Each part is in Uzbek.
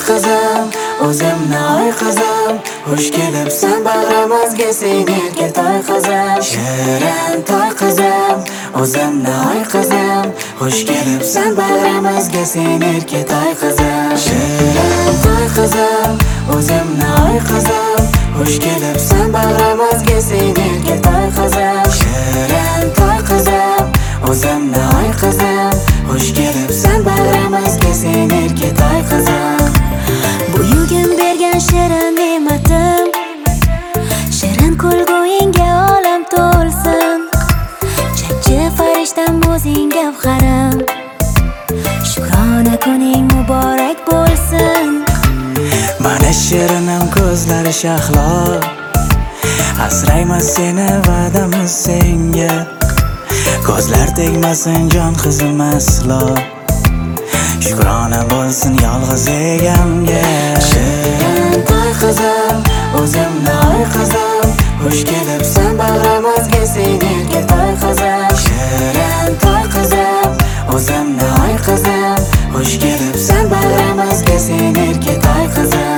qizim, o'zimni oy qizim, xush kelibsan bag'rimizga sen erka toy qizim. Shirin toy qizim, o'zimni oy qizim, xush kelibsan bag'rimizga sen erka toy qizim. Shirin toy qizim, o'zimni oy qizim, xush kelibsan bag'rimizga sen erka toy qizim. Shirin toy qizim, o'zimni oy qizim, xush kelibsan bag'rimizga sen erka toy qizim. Buyugim bergan shirin ne'matim, shirin kulguyingga olam to'lsin. Jajji farishtam o'zing gavharim, shukrona kuning muborak bo'lsin. Mana shirinim ko'zlari shahlo, asraymiz seni va'damiz senga. Ko'zlar tegmasin jon qizim aslo, shukrona bo'lsin yolg'iz egamga. Shirin toy qizim, o'zimni oy qizim, xush kelibsan bag'rimizga sen erka toy qizim. Shirin toy qizim, o'zimni oy qizim, xush kelibsan bag'rimizga sen erka toy qizim.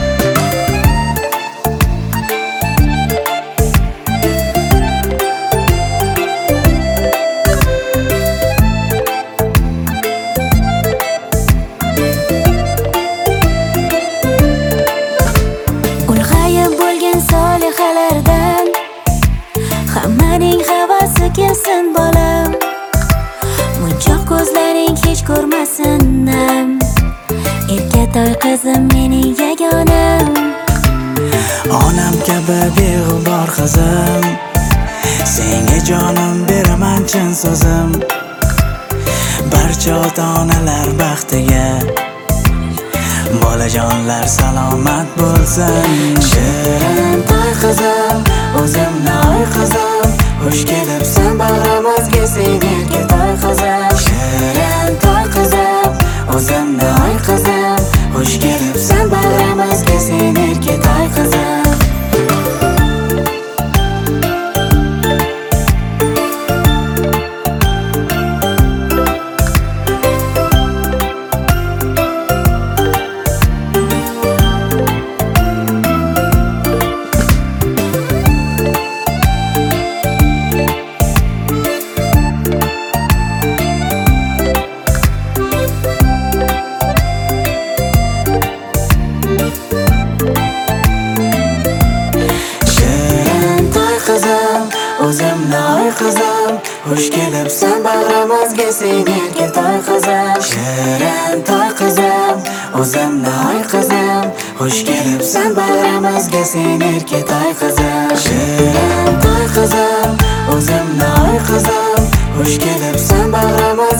Solihalardan hammaning havasi kelsin bolam, munchoq ko'zlaring hech ko'rmasin-nam. Erka toy qizim mening yagonam, Onam kabi beg'ubor qizim, senga jonim beraman chin so'zim. Barcha ota-onalar baxtiga bolajonlar salomat bo'lsin. Shirin toy qizim, o'zimni oy qizim, xush kelibsan bag'rimizga sen erka toy qizim. Shirin toy qizim, o'zimni oy qizim, xush kelibsan bag'rimizga sen erka toy qizim. O'zimni oy qizim, xush kelibsan bag'rimizga sen erka toy qizim. Shirin toy qizim, o'zimni oy qizim, xush kelibsan bag'rimizga sen erka toy qizim. Shirin toy qizim, o'zimni oy qizim, xush kelibsan bag'rimizga